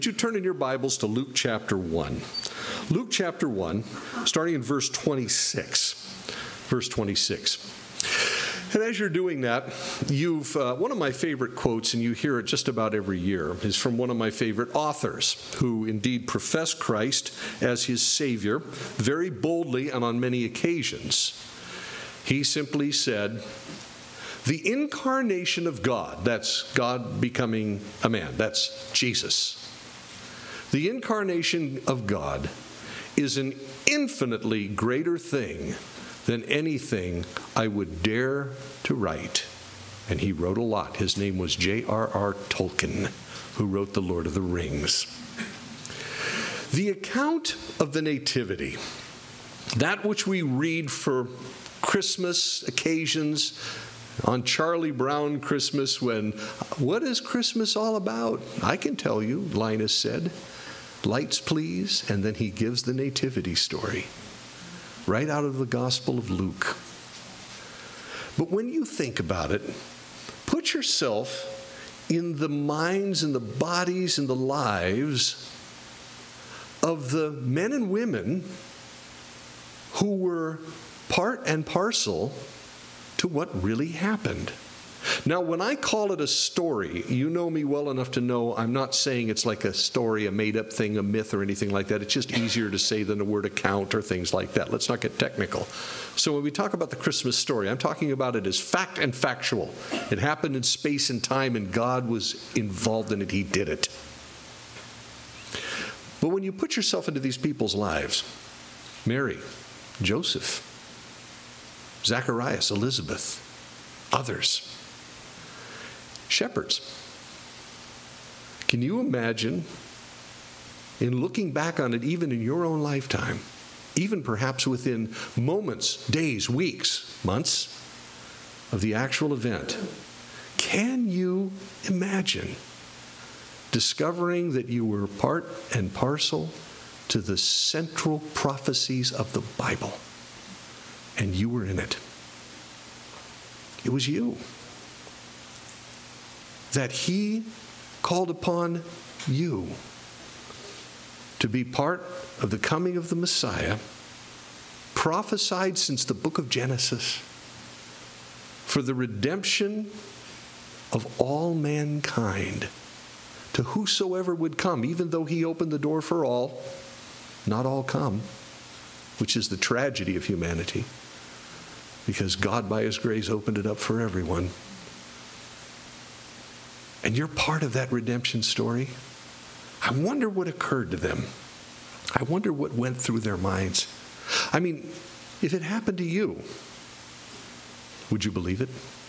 Would you turn in your Bibles to Luke chapter 1? Luke chapter 1, starting in verse 26. Verse 26. And as you're doing that, one of my favorite quotes, and you hear it just about every year, is from one of my favorite authors who indeed professed Christ as his Savior very boldly and on many occasions. He simply said, "The incarnation of God," that's God becoming a man, that's Jesus. "The incarnation of God is an infinitely greater thing than anything I would dare to write." And he wrote a lot. His name was J.R.R. Tolkien, who wrote The Lord of the Rings. The account of the Nativity, that which we read for Christmas occasions, on Charlie Brown Christmas, what is Christmas all about? I can tell you, Linus said. Lights, please. And then he gives the nativity story right out of the Gospel of Luke. But when you think about it, put yourself in the minds and the bodies and the lives of the men and women who were part and parcel to what really happened. Now, when I call it a story, you know me well enough to know I'm not saying it's like a story, a made-up thing, a myth, or anything like that. It's just easier to say than the word account or things like that. Let's not get technical. So when we talk about the Christmas story, I'm talking about it as fact and factual. It happened in space and time, and God was involved in it. He did it. But when you put yourself into these people's lives, Mary, Joseph, Zacharias, Elizabeth, others, shepherds. Can you imagine, in looking back on it, even in your own lifetime, even perhaps within moments, days, weeks, months of the actual event, can you imagine discovering that you were part and parcel to the central prophecies of the Bible, and you were in it? It was you. That he called upon you to be part of the coming of the Messiah, prophesied since the book of Genesis, for the redemption of all mankind, to whosoever would come, even though he opened the door for all, not all come, which is the tragedy of humanity, because God, by his grace, opened it up for everyone. And you're part of that redemption story. I wonder what occurred to them. I wonder what went through their minds. I mean, if it happened to you, would you believe it?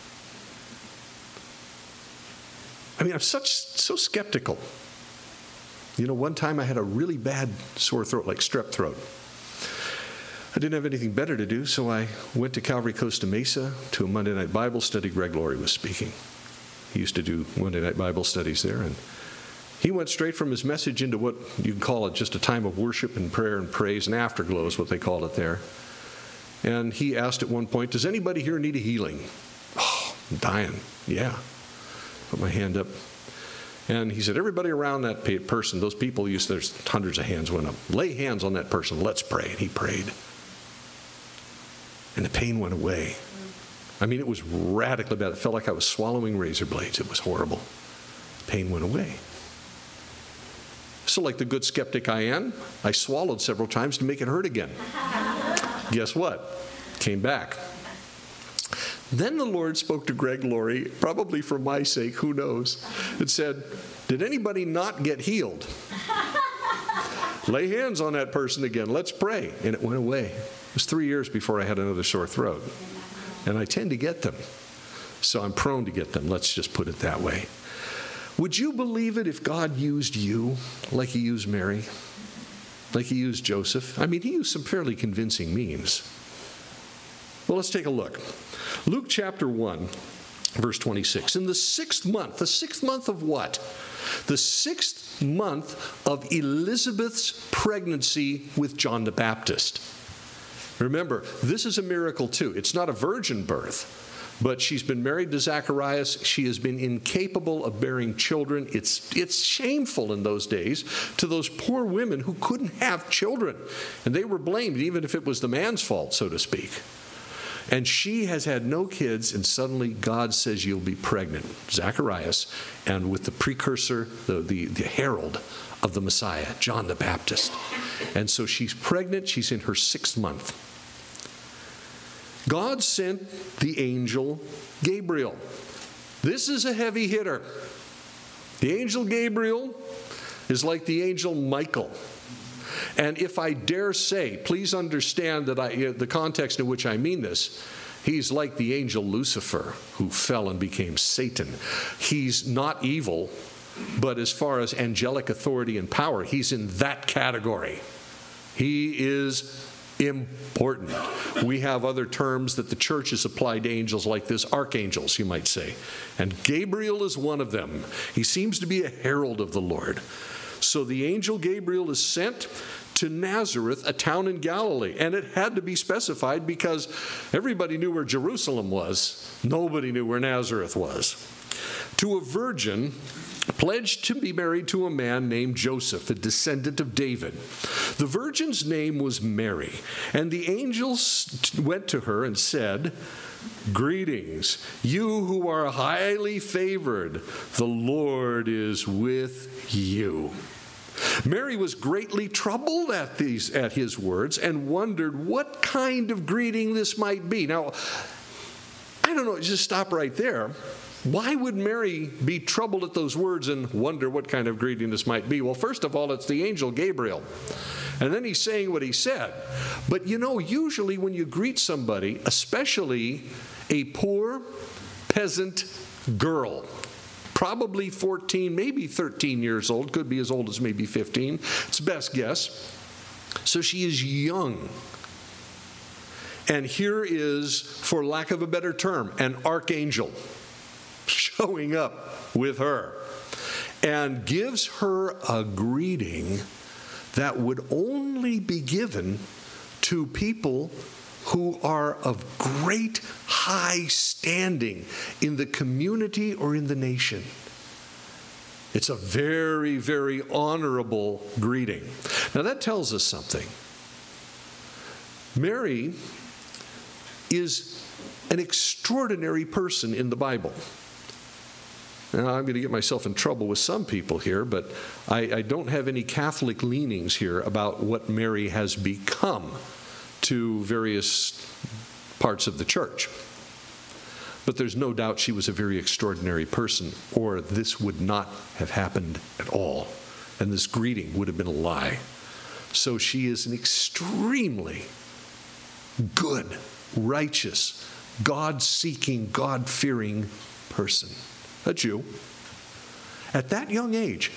I mean, I'm so skeptical. You know, one time I had a really bad sore throat, like strep throat. I didn't have anything better to do, so I went to Calvary Costa Mesa to a Monday night Bible study. Greg Laurie was speaking. He used to do Monday night Bible studies there, and he went straight from his message into what you can call it just a time of worship and prayer and praise, and afterglow is what they call it there. And he asked at one point, "Does anybody here need a healing?" "Oh, I'm dying." "Yeah." Put my hand up. And he said, "Everybody around that person, those people, there's hundreds of hands went up. Lay hands on that person. Let's pray." And he prayed. And the pain went away. I mean, it was radically bad. It felt like I was swallowing razor blades. It was horrible. Pain went away. So like the good skeptic I am, I swallowed several times to make it hurt again. Guess what? Came back. Then the Lord spoke to Greg Laurie, probably for my sake, who knows, and said, "Did anybody not get healed? Lay hands on that person again. Let's pray." And it went away. It was 3 years before I had another sore throat. And I tend to get them. So I'm prone to get them. Let's just put it that way. Would you believe it if God used you like he used Mary? Like he used Joseph? I mean, he used some fairly convincing means. Well, let's take a look. Luke chapter 1, verse 26. In the sixth month of what? The sixth month of Elizabeth's pregnancy with John the Baptist. Remember, this is a miracle too. It's not a virgin birth. But she's been married to Zacharias. She has been incapable of bearing children. It's shameful in those days to those poor women who couldn't have children. And they were blamed, even if it was the man's fault, so to speak. And she has had no kids, and suddenly God says you'll be pregnant, Zacharias, and with the precursor, the herald of the Messiah, John the Baptist. And so she's pregnant. She's in her 6th month. God sent the angel Gabriel. This is a heavy hitter. The angel Gabriel is like the angel Michael. And if I dare say, please understand that the context in which I mean this, he's like the angel Lucifer, who fell and became Satan. He's not evil, but as far as angelic authority and power, he's in that category. He is important. We have other terms that the church has applied to angels like this, archangels, you might say. And Gabriel is one of them. He seems to be a herald of the Lord. So the angel Gabriel is sent to Nazareth, a town in Galilee. And it had to be specified because everybody knew where Jerusalem was. Nobody knew where Nazareth was. To a virgin pledged to be married to a man named Joseph, a descendant of David. The virgin's name was Mary, and the angels went to her and said, "Greetings, you who are highly favored, the Lord is with you." Mary was greatly troubled at his words and wondered what kind of greeting this might be. Now, I don't know, just stop right there. Why would Mary be troubled at those words and wonder what kind of greeting this might be? Well, first of all, it's the angel Gabriel. And then he's saying what he said. But usually when you greet somebody, especially a poor peasant girl, probably 14, maybe 13 years old, could be as old as maybe 15, it's best guess. So she is young. And here is, for lack of a better term, an archangel showing up with her and gives her a greeting that would only be given to people who are of great high standing in the community or in the nation. It's a very, very honorable greeting. Now that tells us something. Mary is an extraordinary person in the Bible. Now, I'm going to get myself in trouble with some people here, but I don't have any Catholic leanings here about what Mary has become to various parts of the church. But there's no doubt she was a very extraordinary person, or this would not have happened at all, and this greeting would have been a lie. So she is an extremely good, righteous, God-seeking, God-fearing person. A Jew, at that young age.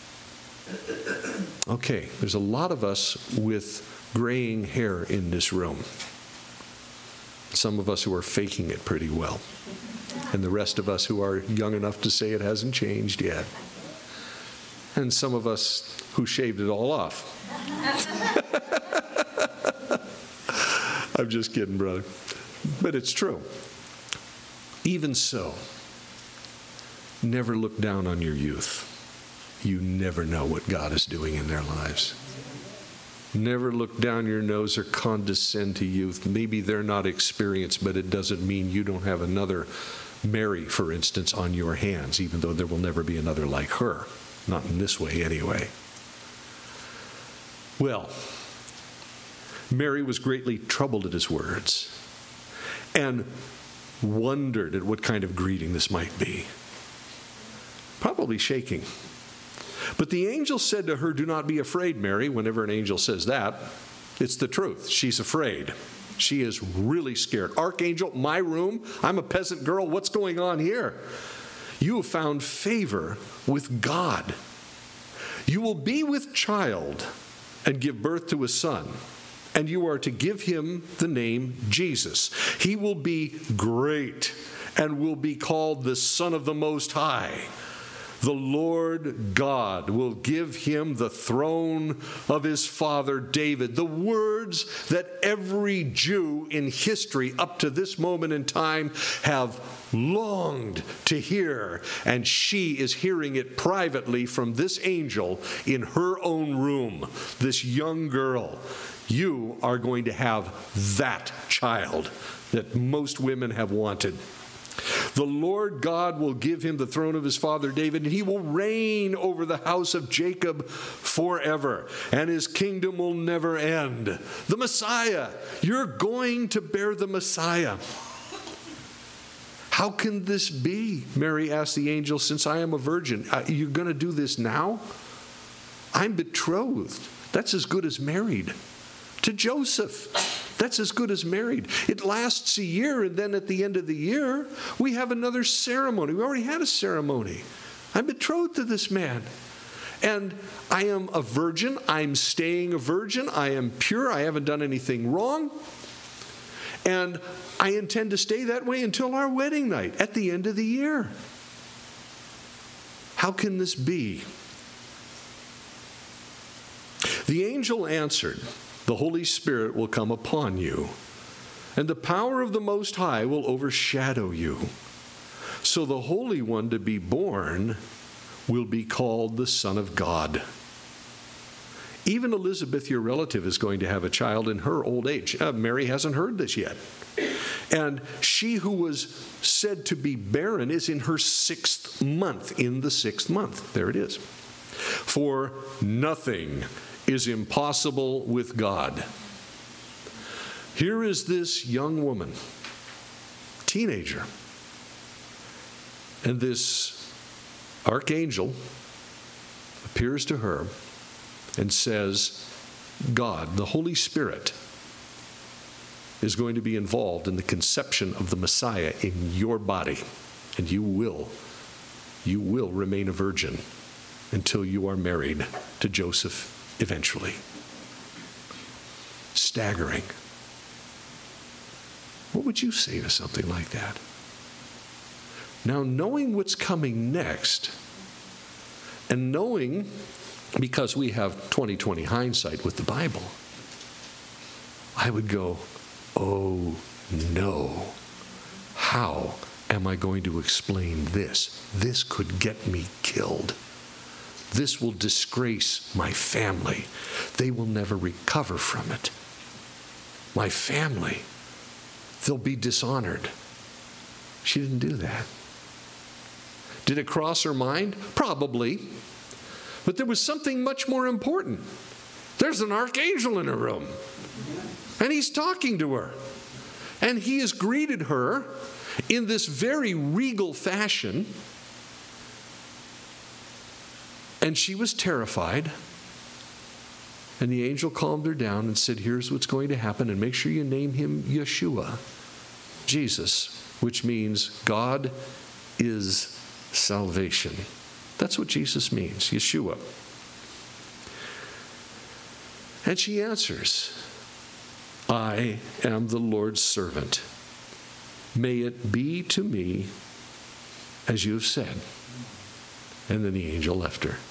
Okay, there's a lot of us with graying hair in this room. Some of us who are faking it pretty well. And the rest of us who are young enough to say it hasn't changed yet. And some of us who shaved it all off. I'm just kidding, brother. But it's true. Even so, never look down on your youth. You never know what God is doing in their lives. Never look down your nose or condescend to youth. Maybe they're not experienced, but it doesn't mean you don't have another Mary, for instance, on your hands, even though there will never be another like her. Not in this way, anyway. Well, Mary was greatly troubled at his words and wondered at what kind of greeting this might be. Probably shaking. But the angel said to her, "Do not be afraid, Mary." Whenever an angel says that, it's the truth. She's afraid. She is really scared. Archangel, my room? I'm a peasant girl. What's going on here? You have found favor with God. You will be with child and give birth to a son, and you are to give him the name Jesus. He will be great and will be called the Son of the Most High. the Lord God will give him the throne of his father David. The words that every Jew in history up to this moment in time have longed to hear, and she is hearing it privately from this angel in her own room. This young girl, you are going to have that child that most women have wanted. The Lord God will give him the throne of his father David, and he will reign over the house of Jacob forever, and his kingdom will never end. The Messiah, you're going to bear the Messiah. How can this be? Mary asked the angel, since I am a virgin. You're going to do this now? I'm betrothed. That's as good as married. To Joseph. That's as good as married. It lasts a year, and then at the end of the year, we have another ceremony. We already had a ceremony. I'm betrothed to this man. And I am a virgin. I'm staying a virgin. I am pure. I haven't done anything wrong. And I intend to stay that way until our wedding night at the end of the year. How can this be? The angel answered, the Holy Spirit will come upon you, and the power of the Most High will overshadow you. So the Holy One to be born will be called the Son of God. Even Elizabeth, your relative, is going to have a child in her old age. Mary hasn't heard this yet. And she who was said to be barren is in her 6th month, in the 6th month. There it is. For nothing is impossible with God. Here is this young woman, teenager, and this archangel appears to her and says, God, the Holy Spirit, is going to be involved in the conception of the Messiah in your body, and you will remain a virgin until you are married to Joseph eventually. Staggering. What would you say to something like that? Now, knowing what's coming next, and knowing, because we have 20/20 hindsight with the Bible, I would go, oh no, how am I going to explain this? This could get me killed. This will disgrace my family. They will never recover from it. My family, they'll be dishonored. She didn't do that. Did it cross her mind? Probably. But there was something much more important. There's an archangel in her room, and he's talking to her. And he has greeted her in this very regal fashion. And she was terrified. And the angel calmed her down and said, here's what's going to happen, and make sure you name him Yeshua, Jesus, which means God is salvation. That's what Jesus means, Yeshua. And she answers, I am the Lord's servant. May it be to me as you have said. And then the angel left her.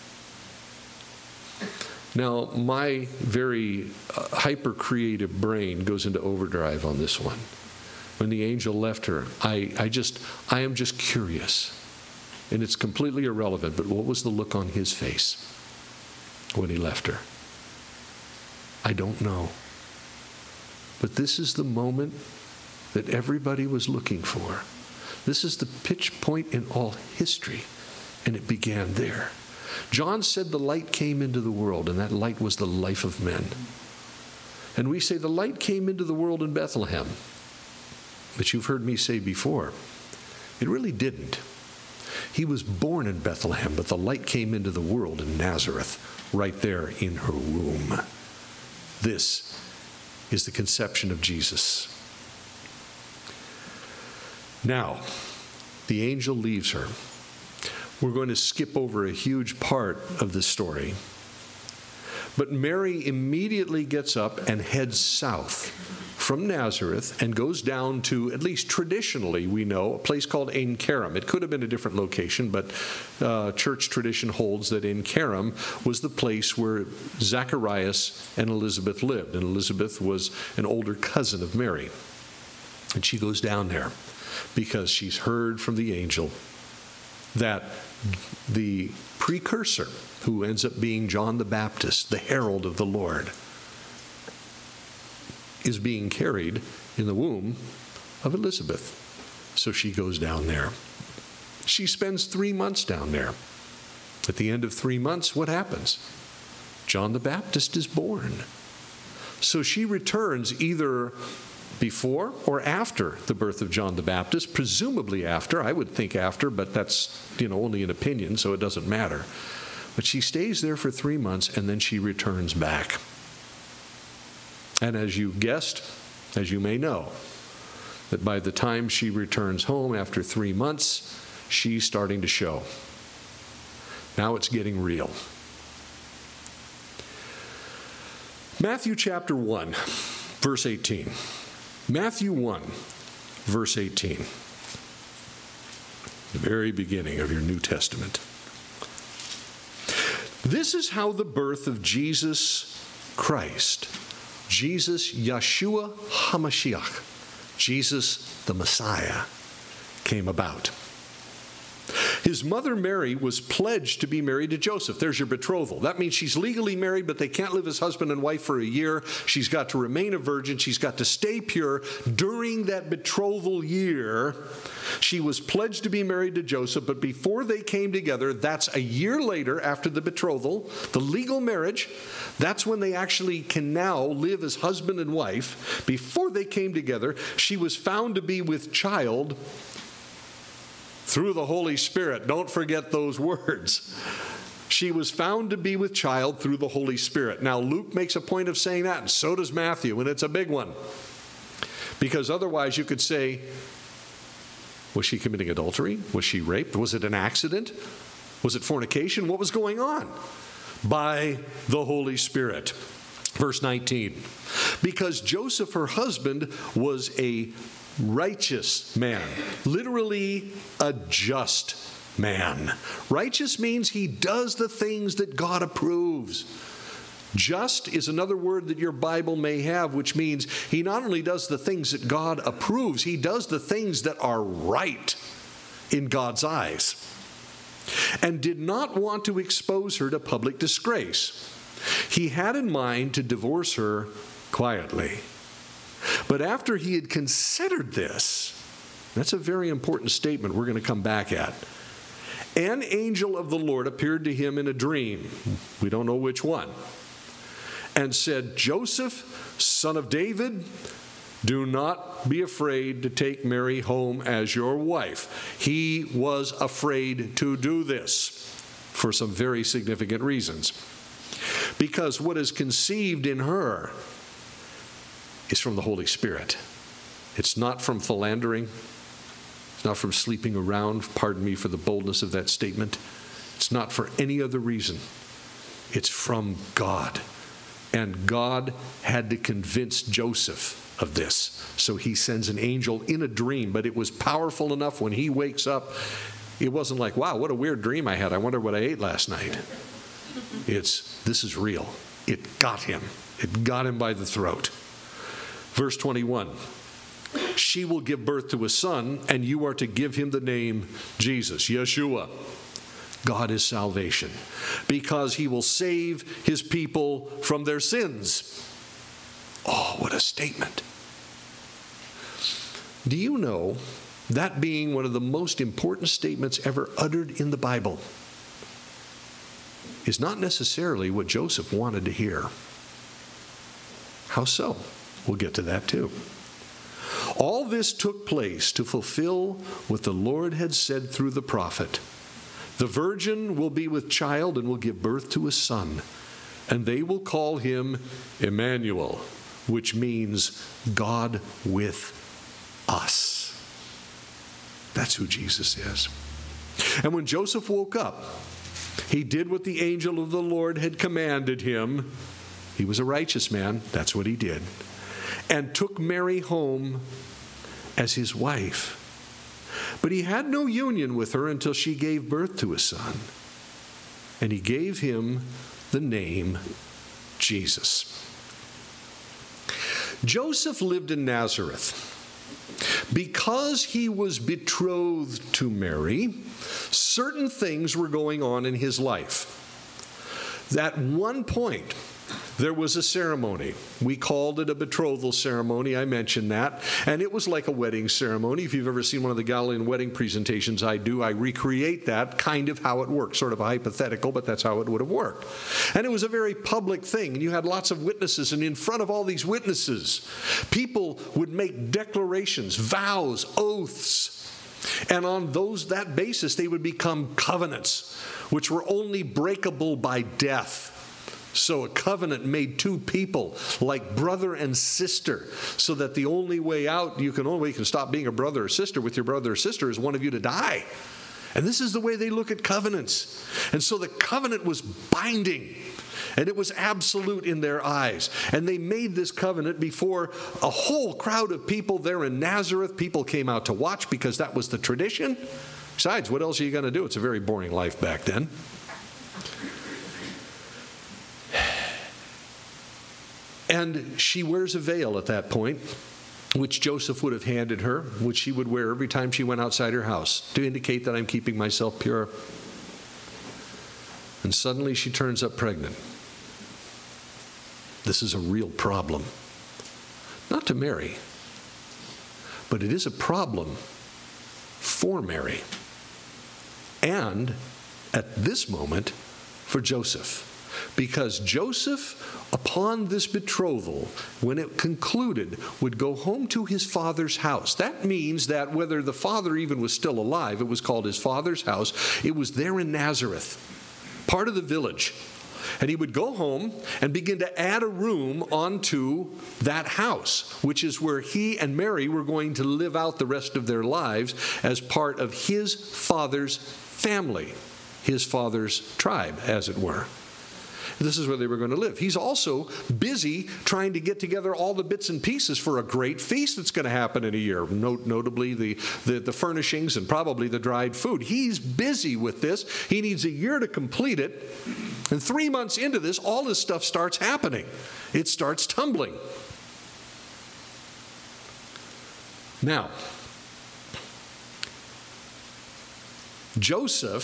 Now, my very hyper-creative brain goes into overdrive on this one. When the angel left her, I am just curious. And it's completely irrelevant, but what was the look on his face when he left her? I don't know. But this is the moment that everybody was looking for. This is the pitch point in all history, and it began there. John said the light came into the world, and that light was the life of men. And we say the light came into the world in Bethlehem. But you've heard me say before, it really didn't. He was born in Bethlehem, but the light came into the world in Nazareth, right there in her womb. This is the conception of Jesus. Now, the angel leaves her. We're going to skip over a huge part of the story. But Mary immediately gets up and heads south from Nazareth and goes down to, at least traditionally we know, a place called Ein Kerem. It could have been a different location, but church tradition holds that Ein Kerem was the place where Zacharias and Elizabeth lived. And Elizabeth was an older cousin of Mary. And she goes down there because she's heard from the angel that the precursor, who ends up being John the Baptist, the herald of the Lord, is being carried in the womb of Elizabeth. So she goes down there. She spends 3 months down there. At the end of 3 months, what happens? John the Baptist is born. So she returns either before or after the birth of John the Baptist, presumably after. I would think after, but that's, only an opinion, so it doesn't matter. But she stays there for 3 months, and then she returns back. And as you've guessed, as you may know, that by the time she returns home after 3 months, she's starting to show. Now it's getting real. Matthew chapter 1, verse 18. Matthew 1, verse 18. The very beginning of your New Testament. This is how the birth of Jesus Christ, Jesus Yeshua HaMashiach, Jesus the Messiah, came about. His mother Mary was pledged to be married to Joseph. There's your betrothal. That means she's legally married, but they can't live as husband and wife for a year. She's got to remain a virgin. She's got to stay pure. During that betrothal year, she was pledged to be married to Joseph, but before they came together, that's a year later after the betrothal, the legal marriage, that's when they actually can now live as husband and wife. Before they came together, she was found to be with child through the Holy Spirit. Don't forget those words. She was found to be with child through the Holy Spirit. Now, Luke makes a point of saying that, and so does Matthew, and it's a big one. Because otherwise you could say, was she committing adultery? Was she raped? Was it an accident? Was it fornication? What was going on? By the Holy Spirit. Verse 19. Because Joseph, her husband, was a righteous man, literally a just man. Righteous means he does the things that God approves. Just is another word that your Bible may have, which means he not only does the things that God approves, he does the things that are right in God's eyes, and did not want to expose her to public disgrace. He had in mind to divorce her quietly. But after he had considered this, that's a very important statement we're going to come back at. An angel of the Lord appeared to him in a dream. We don't know which one. And said, Joseph, son of David, do not be afraid to take Mary home as your wife. He was afraid to do this for some very significant reasons. Because what is conceived in her is from the Holy Spirit. It's not from philandering. It's not from sleeping around. Pardon me for the boldness of that statement. It's not for any other reason. It's from God. And God had to convince Joseph of this. So he sends an angel in a dream, but it was powerful enough when he wakes up. It wasn't like, wow, what a weird dream I had. I wonder what I ate last night. This is real. It got him. It got him by the throat. Verse 21, she will give birth to a son, and you are to give him the name Jesus, Yeshua. God is salvation, because he will save his people from their sins. Oh, what a statement. Do you know that being one of the most important statements ever uttered in the Bible is not necessarily what Joseph wanted to hear? How so? We'll get to that too. All this took place to fulfill what the Lord had said through the prophet. The virgin will be with child and will give birth to a son, and they will call him Emmanuel, which means God with us. That's who Jesus is. And when Joseph woke up, he did what the angel of the Lord had commanded him. He was a righteous man. That's what he did. and took Mary home as his wife. But he had no union with her until she gave birth to a son, and he gave him the name Jesus. Joseph lived in Nazareth. Because he was betrothed to Mary, certain things were going on in his life. At one point, there was a ceremony. We called it a betrothal ceremony. I mentioned that. And it was like a wedding ceremony. If you've ever seen one of the Galilean wedding presentations I do, I recreate that kind of how it works, sort of a hypothetical, but that's how it would have worked. And it was a very public thing. And you had lots of witnesses. And in front of all these witnesses, people would make declarations, vows, oaths. And on that basis, they would become covenants, which were only breakable by death. So a covenant made two people like brother and sister, so that the only way out, you can stop being a brother or sister with your brother or sister is one of you to die. And this is the way they look at covenants. And so the covenant was binding, and it was absolute in their eyes. And they made this covenant before a whole crowd of people there in Nazareth. People came out to watch because that was the tradition. Besides, what else are you going to do? It's a very boring life back then. And she wears a veil at that point, which Joseph would have handed her, which she would wear every time she went outside her house to indicate that I'm keeping myself pure. And suddenly she turns up pregnant. This is a real problem. Not to Mary, but it is a problem for Mary. And at this moment, for Joseph. Because Joseph, upon this betrothal, when it concluded, would go home to his father's house. That means that whether the father even was still alive, it was called his father's house. It was there in Nazareth, part of the village. And he would go home and begin to add a room onto that house, which is where he and Mary were going to live out the rest of their lives as part of his father's family, his father's tribe, as it were. This is where they were going to live. He's also busy trying to get together all the bits and pieces for a great feast that's going to happen in a year, notably the furnishings and probably the dried food. He's busy with this. He needs a year to complete it. And 3 months into this, all this stuff starts happening. It starts tumbling. Now, Joseph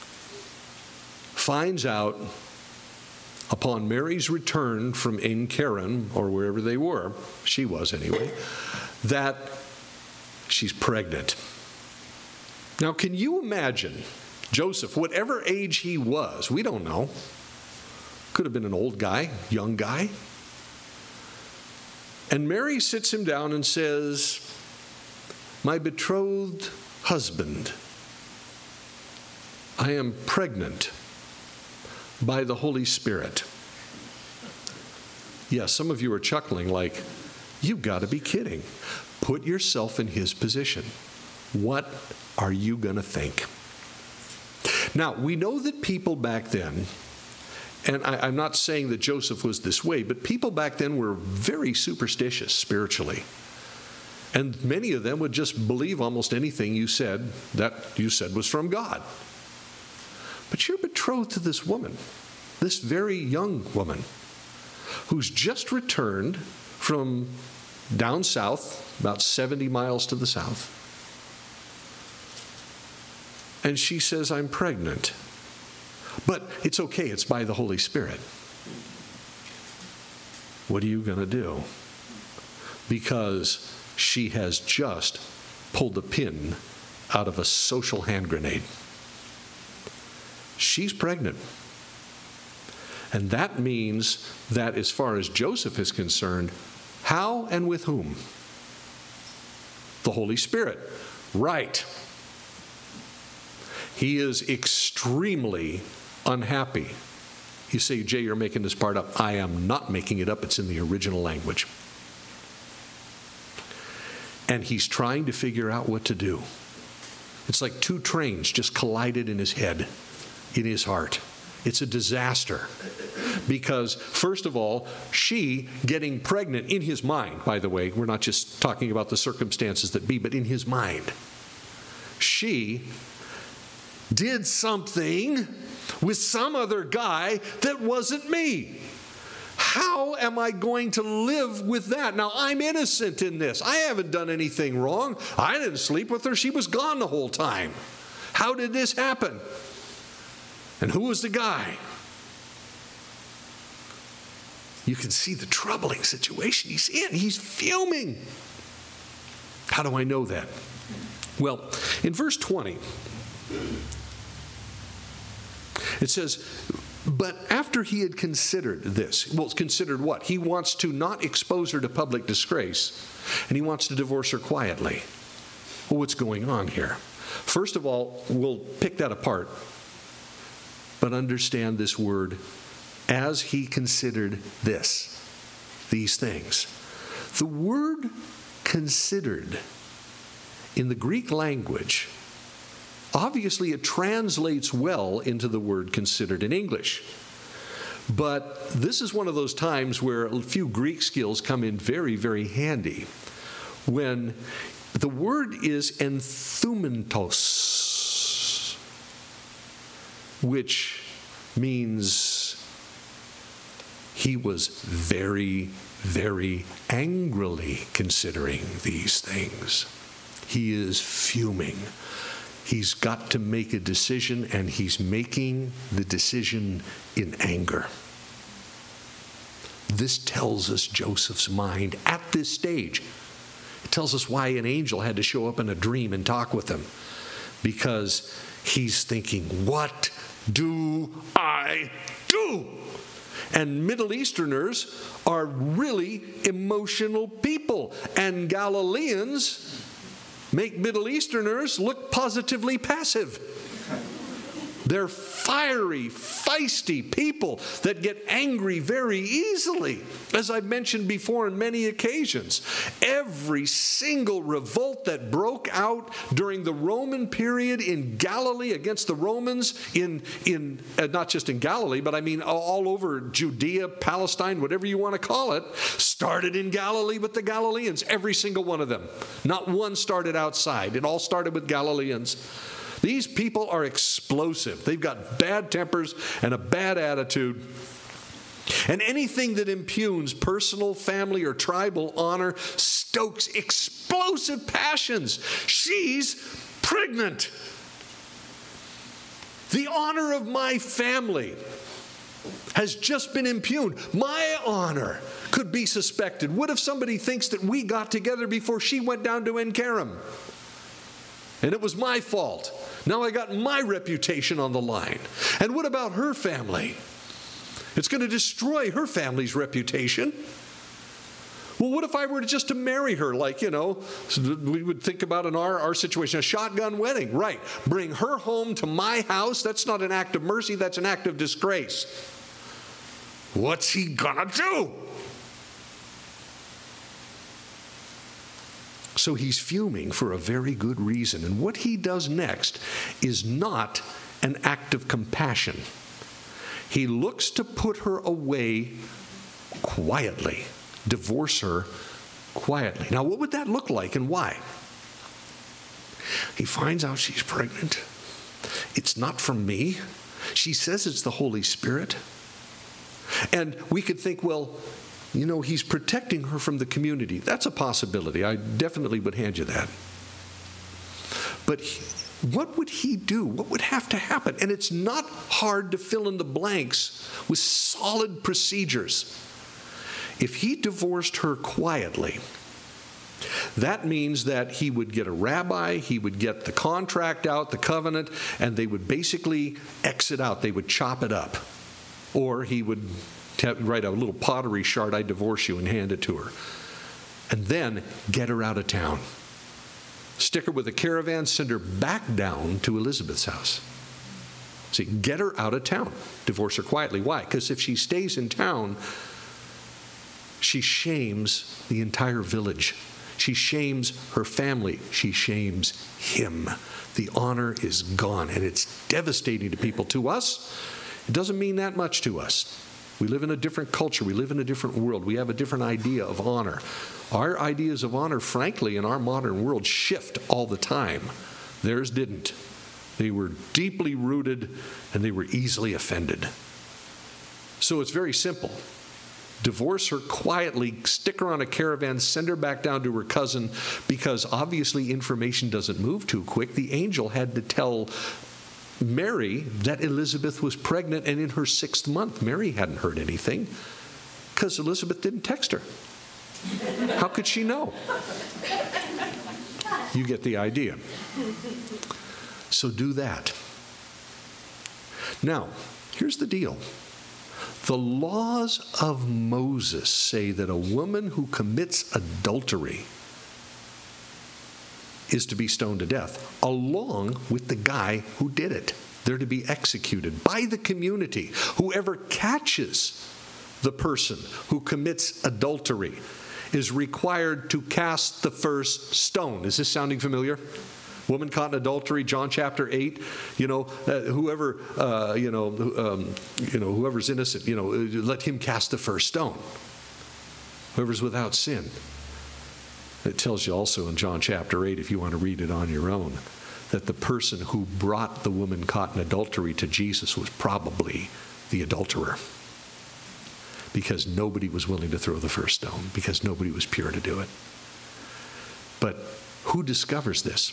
finds out upon Mary's return from En-Karan, or wherever they were, she was anyway, that she's pregnant. Now, can you imagine Joseph, whatever age he was, we don't know, could have been an old guy, young guy, and Mary sits him down and says, "My betrothed husband, I am pregnant by the Holy Spirit." Yes, some of you are chuckling like, you've got to be kidding. Put yourself in his position. What are you going to think? Now, we know that people back then, and I'm not saying that Joseph was this way, but people back then were very superstitious spiritually. And many of them would just believe almost anything you said was from God. But you're betrothed to this woman, this very young woman, who's just returned from down south, about 70 miles to the south. And she says, "I'm pregnant." But it's okay, it's by the Holy Spirit. What are you going to do? Because she has just pulled the pin out of a social hand grenade. She's pregnant. And that means that as far as Joseph is concerned, how and with whom? The Holy Spirit. Right. He is extremely unhappy. You say, "Jay, you're making this part up." I am not making it up. It's in the original language. And he's trying to figure out what to do. It's like two trains just collided in his head, in his heart. It's a disaster. Because, first of all, she getting pregnant in his mind, by the way, we're not just talking about the circumstances that be, but in his mind, she did something with some other guy that wasn't me. How am I going to live with that? Now, I'm innocent in this. I haven't done anything wrong. I didn't sleep with her. She was gone the whole time. How did this happen? And who was the guy? You can see the troubling situation he's in. He's fuming. How do I know that? Well, in verse 20, it says, but after he had considered this, well, considered what? He wants to not expose her to public disgrace, and he wants to divorce her quietly. Well, what's going on here? First of all, we'll pick that apart, but understand this word, as he considered these things. The word considered in the Greek language, obviously it translates well into the word considered in English. But this is one of those times where a few Greek skills come in very, very handy. When the word is enthumentos, which means he was very, very angrily considering these things. He is fuming. He's got to make a decision, and he's making the decision in anger. This tells us Joseph's mind at this stage. It tells us why an angel had to show up in a dream and talk with him. Because he's thinking, what do I do? And Middle Easterners are really emotional people. And Galileans make Middle Easterners look positively passive. They're fiery, feisty people that get angry very easily. As I've mentioned before on many occasions, every single revolt that broke out during the Roman period in Galilee against the Romans, in not just in Galilee, but I mean all over Judea, Palestine, whatever you want to call it, started in Galilee with the Galileans, every single one of them. Not one started outside. It all started with Galileans. These people are explosive. They've got bad tempers and a bad attitude. And anything that impugns personal, family, or tribal honor stokes explosive passions. She's pregnant. The honor of my family has just been impugned. My honor could be suspected. What if somebody thinks that we got together before she went down to En-Karim? And it was my fault. Now I got my reputation on the line. And what about her family? It's going to destroy her family's reputation. Well, what if I were just to marry her? Like, we would think about in our situation, a shotgun wedding. Right. Bring her home to my house. That's not an act of mercy. That's an act of disgrace. What's he going to do? So he's fuming for a very good reason. And what he does next is not an act of compassion. He looks to put her away quietly, divorce her quietly. Now, what would that look like and why? He finds out she's pregnant. It's not from me. She says it's the Holy Spirit. And we could think, well, he's protecting her from the community. That's a possibility. I definitely would hand you that. But what would he do? What would have to happen? And it's not hard to fill in the blanks with solid procedures. If he divorced her quietly, that means that he would get a rabbi, he would get the contract out, the covenant, and they would basically exit out. They would chop it up. Or he would write a little pottery shard, I divorce you, and hand it to her. And then get her out of town. Stick her with a caravan, send her back down to Elizabeth's house. See, get her out of town. Divorce her quietly. Why? Because if she stays in town, she shames the entire village. She shames her family. She shames him. The honor is gone, and it's devastating to people. To us, It doesn't mean that much to us. We live in a different culture. We live in a different world. We have a different idea of honor. Our ideas of honor, frankly, in our modern world shift all the time. Theirs didn't. They were deeply rooted and they were easily offended. So it's very simple. Divorce her quietly, stick her on a caravan, send her back down to her cousin, because obviously information doesn't move too quick. The angel had to tell Mary that Elizabeth was pregnant and in her 6th month. Mary hadn't heard anything because Elizabeth didn't text her. How could she know? You get the idea. So do that. Now, here's the deal. The laws of Moses say that a woman who commits adultery is to be stoned to death, along with the guy who did it. They're to be executed by the community. Whoever catches the person who commits adultery is required to cast the first stone. Is this sounding familiar? Woman caught in adultery, John chapter 8. Whoever's innocent, let him cast the first stone. Whoever's without sin. It tells you also in John chapter 8, if you want to read it on your own, that the person who brought the woman caught in adultery to Jesus was probably the adulterer. Because nobody was willing to throw the first stone, because nobody was pure to do it. But who discovers this?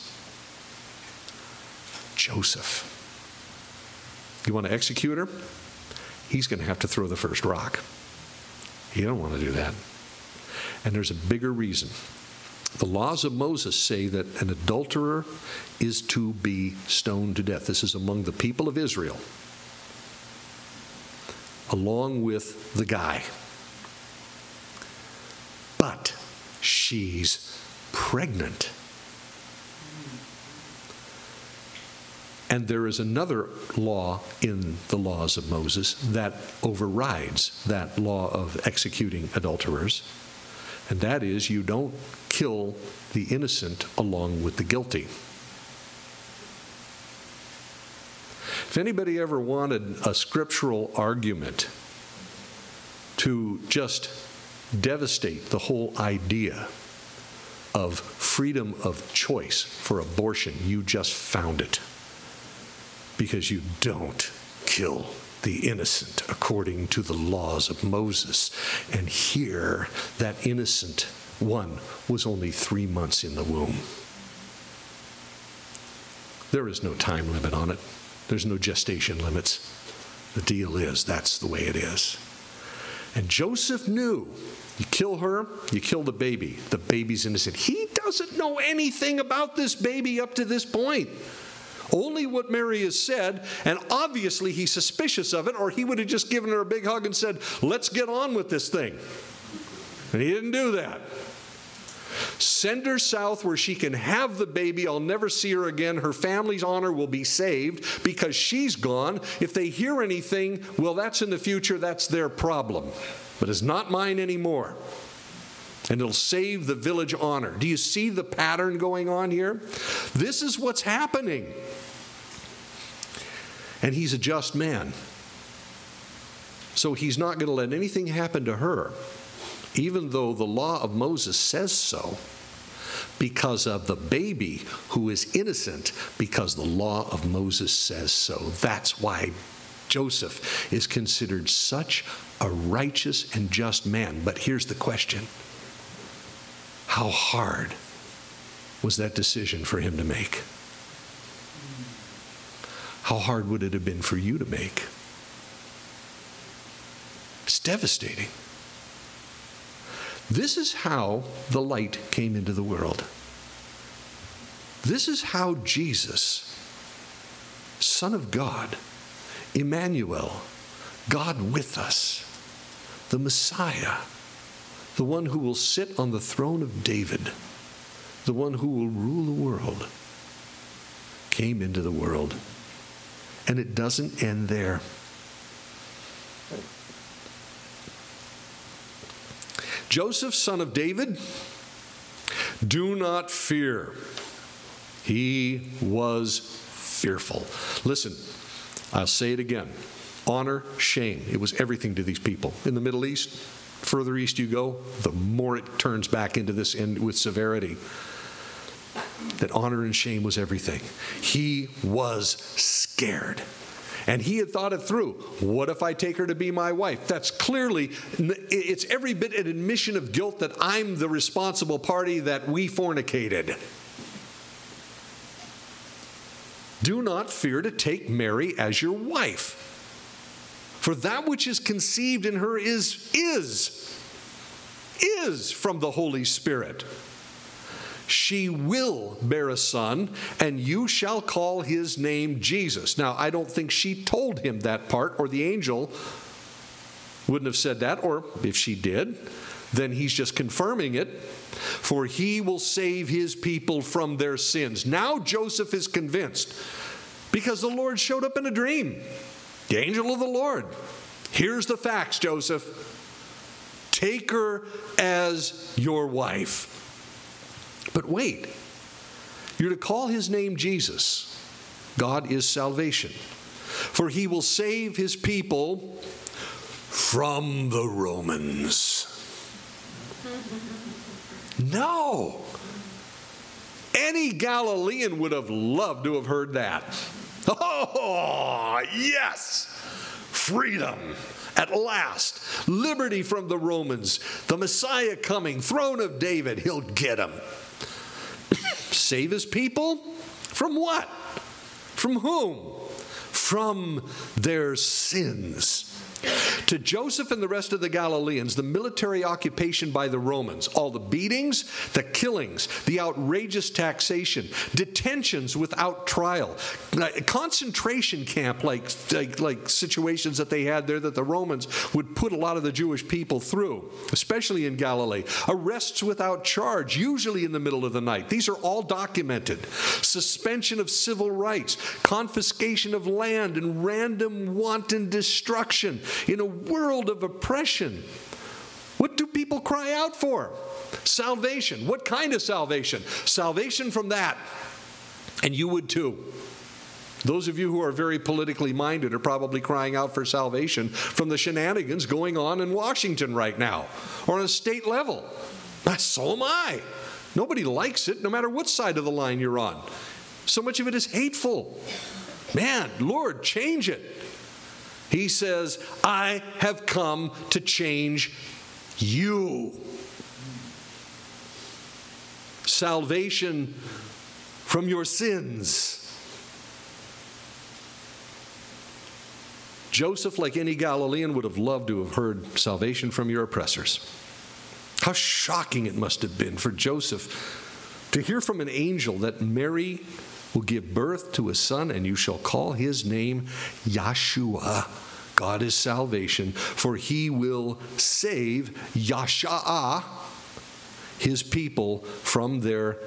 Joseph. You want to execute her? He's going to have to throw the first rock. You don't want to do that. And there's a bigger reason. The laws of Moses say that an adulterer is to be stoned to death. This is among the people of Israel, along with the guy. But she's pregnant. And there is another law in the laws of Moses that overrides that law of executing adulterers. And that is, you don't kill the innocent along with the guilty. If anybody ever wanted a scriptural argument to just devastate the whole idea of freedom of choice for abortion, you just found it. Because you don't kill the innocent according to the laws of Moses. And here, that innocent one was only 3 months in the womb. There is no time limit on it. There's no gestation limits. The deal is, that's the way it is. And Joseph knew, you kill her, you kill the baby. The baby's innocent. He doesn't know anything about this baby up to this point. Only what Mary has said, and obviously he's suspicious of it, or he would have just given her a big hug and said, let's get on with this thing. And he didn't do that. Send her south where she can have the baby. I'll never see her again. Her family's honor will be saved because she's gone. If they hear anything, well, that's in the future. That's their problem. But it's not mine anymore. And it'll save the village honor. Do you see the pattern going on here? This is what's happening. And he's a just man. So he's not going to let anything happen to her, even though the law of Moses says so, because of the baby who is innocent, because the law of Moses says so. That's why Joseph is considered such a righteous and just man. But here's the question. How hard was that decision for him to make? How hard would it have been for you to make? It's devastating. This is how the light came into the world. This is how Jesus, Son of God, Emmanuel, God with us, the Messiah, the one who will sit on the throne of David, the one who will rule the world, came into the world. And it doesn't end there. Joseph, son of David, do not fear. He was fearful. Listen, I'll say it again. Honor, shame. It was everything to these people. In the Middle East, further east you go, the more it turns back into this with severity. That honor and shame was everything. He was scared. And he had thought it through. What if I take her to be my wife? That's clearly, it's every bit an admission of guilt that I'm the responsible party, that we fornicated. Do not fear to take Mary as your wife. For that which is conceived in her is from the Holy Spirit. She will bear a son, and you shall call his name Jesus. Now, I don't think she told him that part, or the angel wouldn't have said that, or if she did, then he's just confirming it. For he will save his people from their sins. Now Joseph is convinced, because the Lord showed up in a dream. The angel of the Lord. Here's the facts, Joseph. Take her as your wife. But wait, you're to call his name Jesus. God is salvation. For he will save his people from the Romans. No. Any Galilean would have loved to have heard that. Oh, yes. Freedom. At last. Liberty from the Romans. The Messiah coming. Throne of David. He'll get him. Save his people? From what? From whom? From their sins. To Joseph and the rest of the Galileans, the military occupation by the Romans, all the beatings, the killings, the outrageous taxation, detentions without trial, concentration camp like situations that they had there that the Romans would put a lot of the Jewish people through, especially in Galilee, arrests without charge, usually in the middle of the night. These are all documented. Suspension of civil rights, confiscation of land, and random wanton destruction. In a world of oppression, what do people cry out for? Salvation. What kind of salvation? Salvation from that. And you would too. Those of you who are very politically minded are probably crying out for salvation from the shenanigans going on in Washington right now, or on a state level. So am I. Nobody likes it, no matter what side of the line you're on. So much of it is hateful. Man, Lord, change it. He says, I have come to change you. Salvation from your sins. Joseph, like any Galilean, would have loved to have heard salvation from your oppressors. How shocking it must have been for Joseph to hear from an angel that Mary will give birth to a son, and you shall call his name Yeshua. God is salvation, for he will save Yasha'ah, his people, from their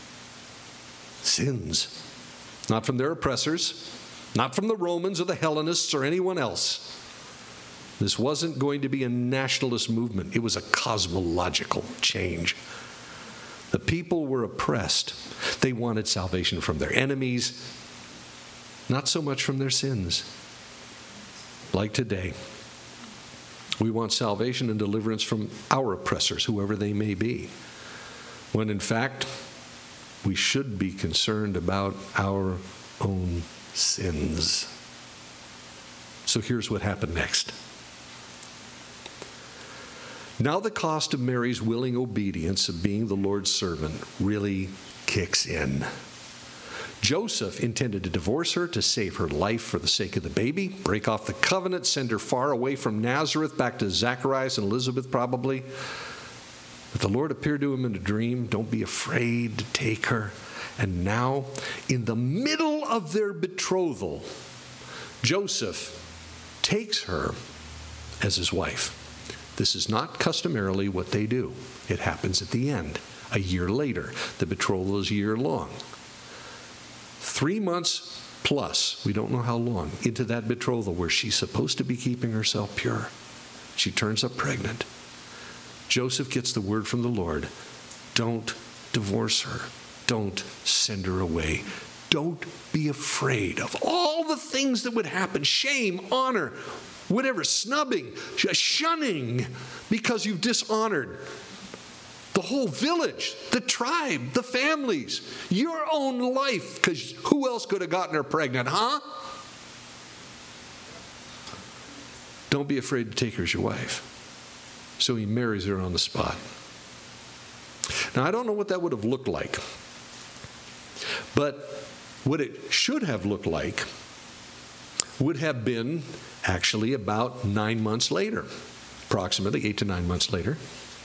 sins. Not from their oppressors, not from the Romans or the Hellenists or anyone else. This wasn't going to be a nationalist movement. It was a cosmological change. The people were oppressed. They wanted salvation from their enemies, not so much from their sins. Like today, we want salvation and deliverance from our oppressors, whoever they may be, when in fact, we should be concerned about our own sins. So here's what happened next. Now the cost of Mary's willing obedience of being the Lord's servant really kicks in. Joseph intended to divorce her to save her life for the sake of the baby, break off the covenant, send her far away from Nazareth, back to Zacharias and Elizabeth probably. But the Lord appeared to him in a dream. Don't be afraid to take her. And now, in the middle of their betrothal, Joseph takes her as his wife. This is not customarily what they do. It happens at the end, a year later. The betrothal is a year long. 3 months plus, we don't know how long, into that betrothal where she's supposed to be keeping herself pure, she turns up pregnant. Joseph gets the word from the Lord, don't divorce her. Don't send her away. Don't be afraid of all the things that would happen. Shame, honor, whatever, snubbing, shunning, because you've dishonored the whole village, the tribe, the families, your own life, because who else could have gotten her pregnant, huh? Don't be afraid to take her as your wife. So he marries her on the spot. Now, I don't know what that would have looked like, but what it should have looked like would have been actually about 9 months later, approximately 8 to 9 months later,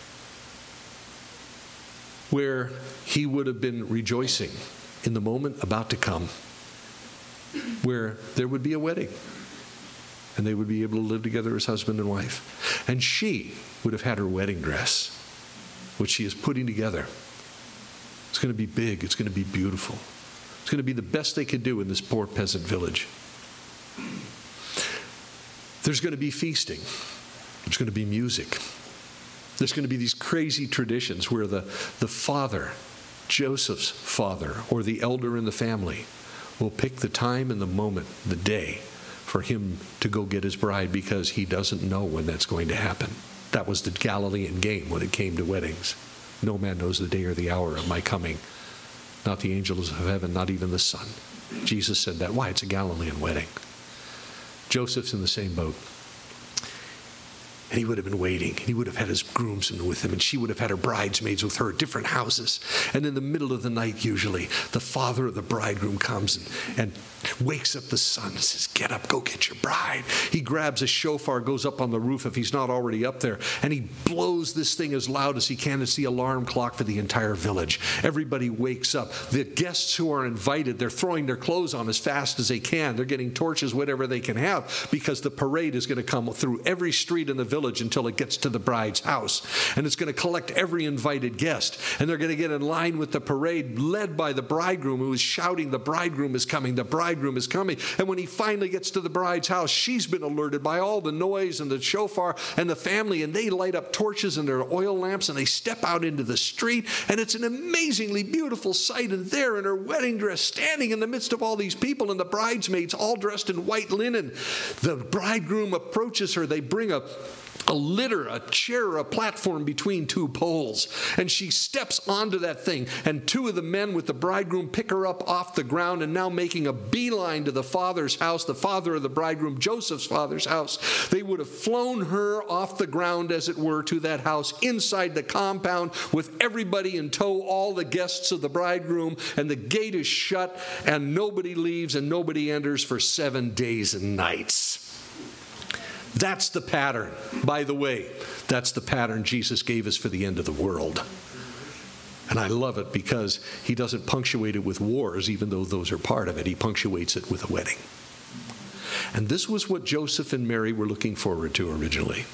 where he would have been rejoicing in the moment about to come, where there would be a wedding, and they would be able to live together as husband and wife. And she would have had her wedding dress, which she is putting together. It's going to be big. It's going to be beautiful. It's going to be the best they could do in this poor peasant village. There's going to be feasting. There's going to be music. There's going to be these crazy traditions where the father, Joseph's father, or the elder in the family, will pick the time and the moment, the day, for him to go get his bride because he doesn't know when that's going to happen. That was the Galilean game when it came to weddings. No man knows the day or the hour of my coming. Not the angels of heaven, not even the Son. Jesus said that. Why? It's a Galilean wedding. Joseph's in the same boat. And he would have been waiting. He would have had his groomsmen with him, and she would have had her bridesmaids with her at different houses. And in the middle of the night, usually, the father of the bridegroom comes and wakes up the son and says, "Get up, go get your bride." He grabs a shofar, goes up on the roof if he's not already up there, and he blows this thing as loud as he can. It's the alarm clock for the entire village. Everybody wakes up. The guests who are invited, they're throwing their clothes on as fast as they can. They're getting torches, whatever they can have, because the parade is going to come through every street in the village until it gets to the bride's house. And it's going to collect every invited guest. And they're going to get in line with the parade led by the bridegroom, who is shouting, "The bridegroom is coming, the bridegroom is coming." And when he finally gets to the bride's house, she's been alerted by all the noise and the shofar and the family, and they light up torches and their oil lamps, and they step out into the street. And it's an amazingly beautiful sight. And there in her wedding dress, standing in the midst of all these people and the bridesmaids all dressed in white linen, the bridegroom approaches her. They bring a litter, a chair, a platform between two poles. And she steps onto that thing. And two of the men with the bridegroom pick her up off the ground, and now making a beeline to the father's house, the father of the bridegroom, Joseph's father's house. They would have flown her off the ground, as it were, to that house inside the compound with everybody in tow, all the guests of the bridegroom. And the gate is shut, and nobody leaves and nobody enters for 7 days and nights. That's the pattern. By the way, that's the pattern Jesus gave us for the end of the world. And I love it because he doesn't punctuate it with wars, even though those are part of it. He punctuates it with a wedding. And this was what Joseph and Mary were looking forward to originally.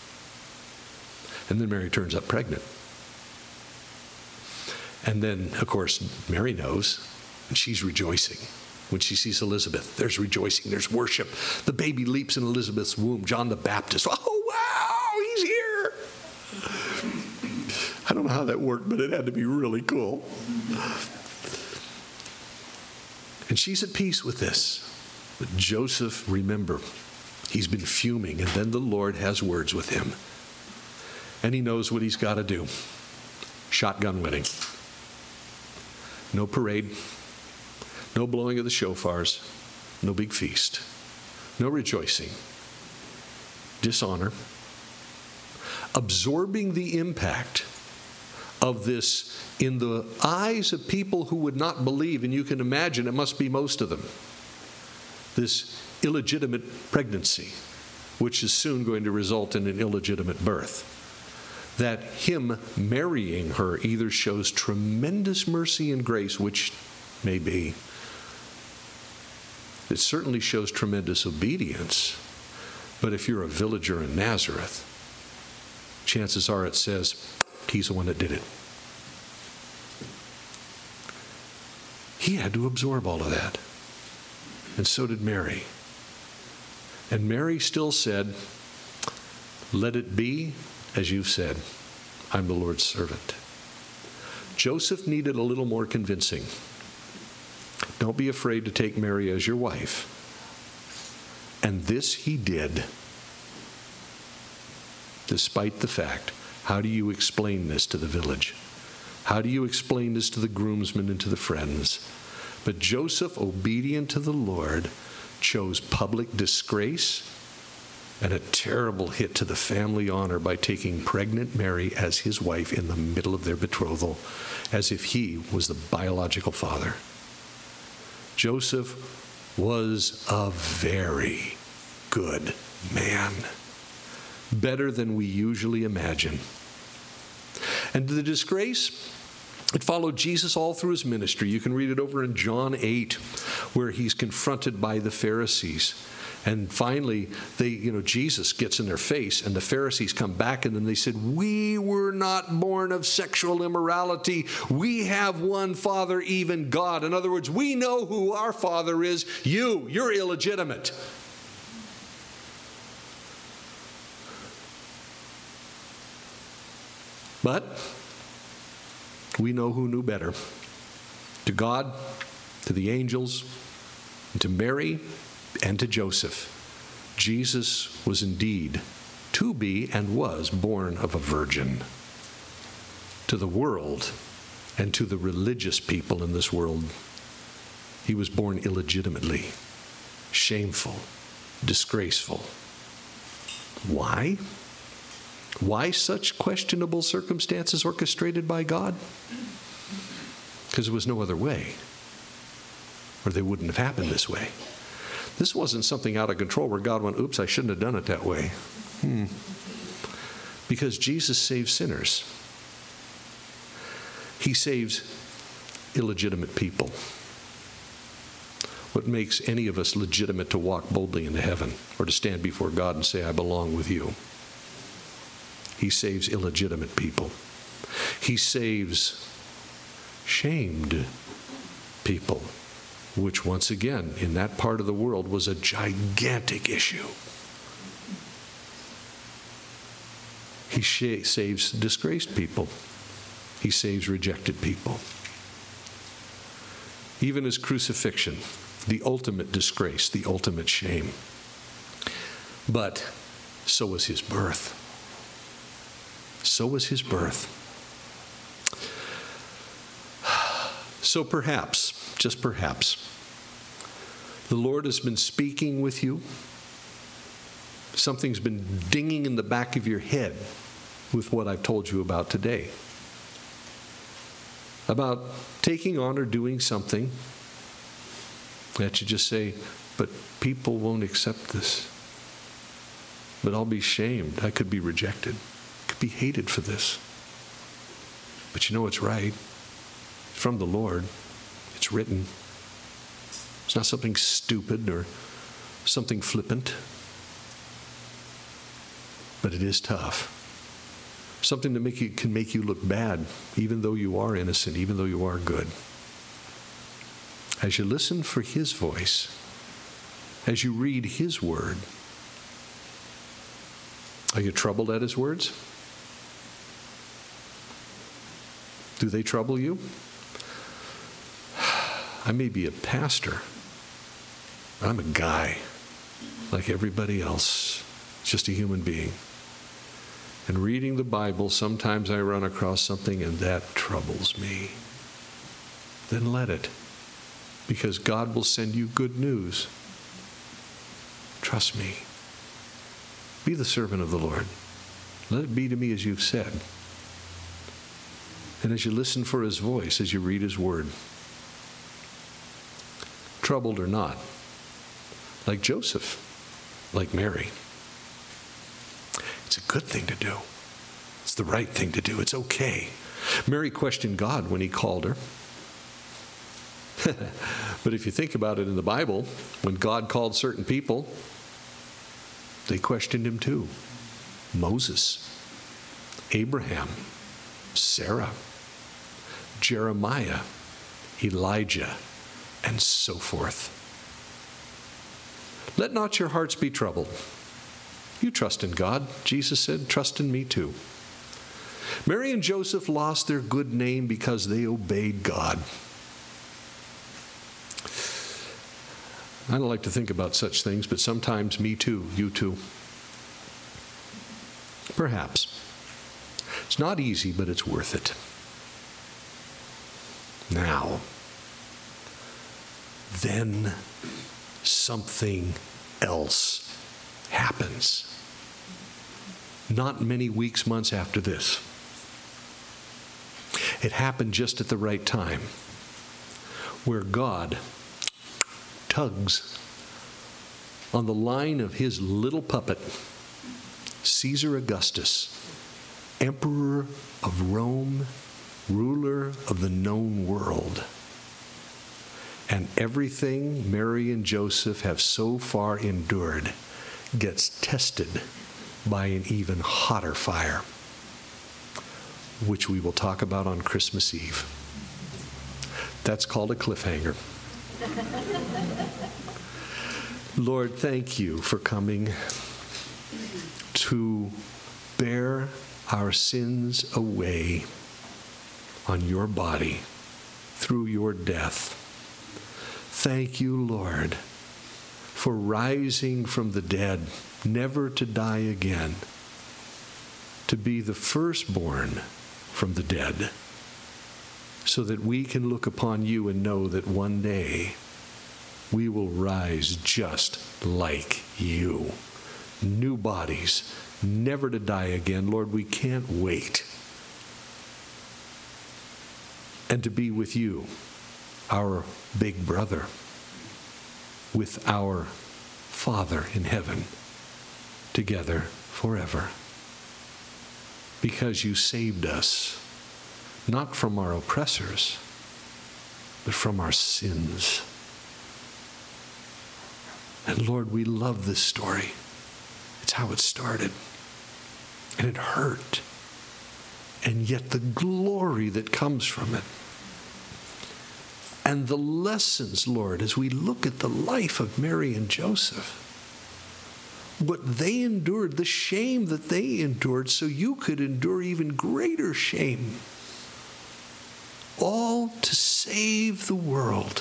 And then Mary turns up pregnant. And then, of course, Mary knows, and she's rejoicing. When she sees Elizabeth, there's rejoicing, there's worship. The baby leaps in Elizabeth's womb. John the Baptist, "Oh, wow, he's here." I don't know how that worked, but it had to be really cool. And she's at peace with this. But Joseph, remember, he's been fuming, and then the Lord has words with him. And he knows what he's got to do. Shotgun wedding. No parade. No blowing of the shofars, no big feast, no rejoicing, dishonor, absorbing the impact of this in the eyes of people who would not believe, and you can imagine it must be most of them, this illegitimate pregnancy, which is soon going to result in an illegitimate birth. That him marrying her either shows tremendous mercy and grace, which may be. It certainly shows tremendous obedience. But if you're a villager in Nazareth, chances are it says he's the one that did it. He had to absorb all of that. And so did Mary. And Mary still said, "Let it be as you've said. I'm the Lord's servant." Joseph needed a little more convincing. Don't be afraid to take Mary as your wife. And this he did, despite the fact. How do you explain this to the village? How do you explain this to the groomsmen and to the friends? But Joseph, obedient to the Lord, chose public disgrace and a terrible hit to the family honor by taking pregnant Mary as his wife in the middle of their betrothal, as if he was the biological father. Joseph was a very good man, better than we usually imagine. And the disgrace, it followed Jesus all through his ministry. You can read it over in John 8, where he's confronted by the Pharisees. And finally, Jesus gets in their face, and the Pharisees come back, and then they said, "We were not born of sexual immorality. We have one Father, even God." In other words, we know who our Father is. You're illegitimate. But we know who knew better. To God, to the angels, and to Mary, and to Joseph, Jesus was indeed to be and was born of a virgin. To the world and to the religious people in this world, he was born illegitimately, shameful, disgraceful. Why? Why such questionable circumstances orchestrated by God? Because there was no other way, or they wouldn't have happened this way. This wasn't something out of control where God went, "Oops, I shouldn't have done it that way." Because Jesus saves sinners. He saves illegitimate people. What makes any of us legitimate to walk boldly into heaven or to stand before God and say, "I belong with you"? He saves illegitimate people. He saves shamed people, which once again, in that part of the world, was a gigantic issue. He saves disgraced people. He saves rejected people. Even his crucifixion, the ultimate disgrace, the ultimate shame. But so was his birth. So was his birth. So perhaps, just perhaps, the Lord has been speaking with you. Something's been dinging in the back of your head with what I've told you about today. About taking on or doing something that you just say, "But people won't accept this. But I'll be shamed. I could be rejected. I could be hated for this. But you know it's right. It's from the Lord. It's written. It's not something stupid or something flippant. But it is tough. Something that can make you look bad, even though you are innocent, even though you are good." As you listen for his voice, as you read his word, are you troubled at his words? Do they trouble you? I may be a pastor, but I'm a guy like everybody else, just a human being. And reading the Bible, sometimes I run across something and that troubles me. Then let it, because God will send you good news. Trust me. Be the servant of the Lord. Let it be to me as you've said. And as you listen for his voice, as you read his word, troubled or not, like Joseph, like Mary, it's a good thing to do. It's the right thing to do. It's okay. Mary questioned God when he called her. But if you think about it in the Bible, when God called certain people, they questioned him too. Moses, Abraham, Sarah, Jeremiah, Elijah, and so forth. Let not your hearts be troubled. You trust in God. Jesus said, "Trust in me too." Mary and Joseph lost their good name because they obeyed God. I don't like to think about such things, but sometimes me too, you too. Perhaps. It's not easy, but it's worth it. Now, then something else happens. Not many weeks, months after this. It happened just at the right time, where God tugs on the line of his little puppet, Caesar Augustus, Emperor of Rome, ruler of the known world. And everything Mary and Joseph have so far endured gets tested by an even hotter fire, which we will talk about on Christmas Eve. That's called a cliffhanger. Lord, thank you for coming to bear our sins away on your body through your death. Thank you, Lord, for rising from the dead, never to die again, to be the firstborn from the dead, so that we can look upon you and know that one day we will rise just like you. New bodies, never to die again. Lord, we can't wait. And to be with you, our big brother, with our Father in heaven, together forever. Because you saved us, not from our oppressors, but from our sins. And Lord, we love this story. It's how it started. And it hurt. And yet the glory that comes from it. And the lessons, Lord, as we look at the life of Mary and Joseph, what they endured, the shame that they endured, so you could endure even greater shame, all to save the world.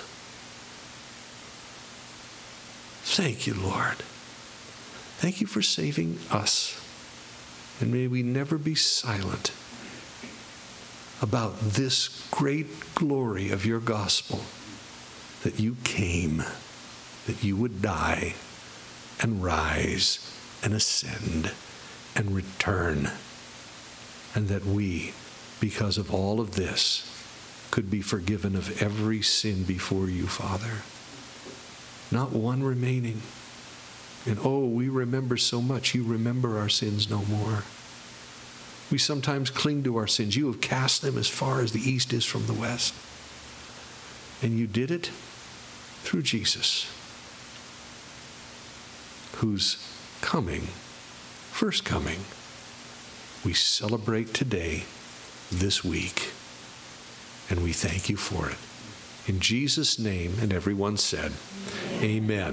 Thank you, Lord. Thank you for saving us. And may we never be silent about this great glory of your gospel, that you came, that you would die and rise and ascend and return, and that we, because of all of this, could be forgiven of every sin before you, Father. Not one remaining. And oh, we remember so much. You remember our sins no more. We sometimes cling to our sins. You have cast them as far as the east is from the west. And you did it through Jesus, whose coming, first coming, we celebrate today, this week. And we thank you for it. In Jesus' name, and everyone said, Amen.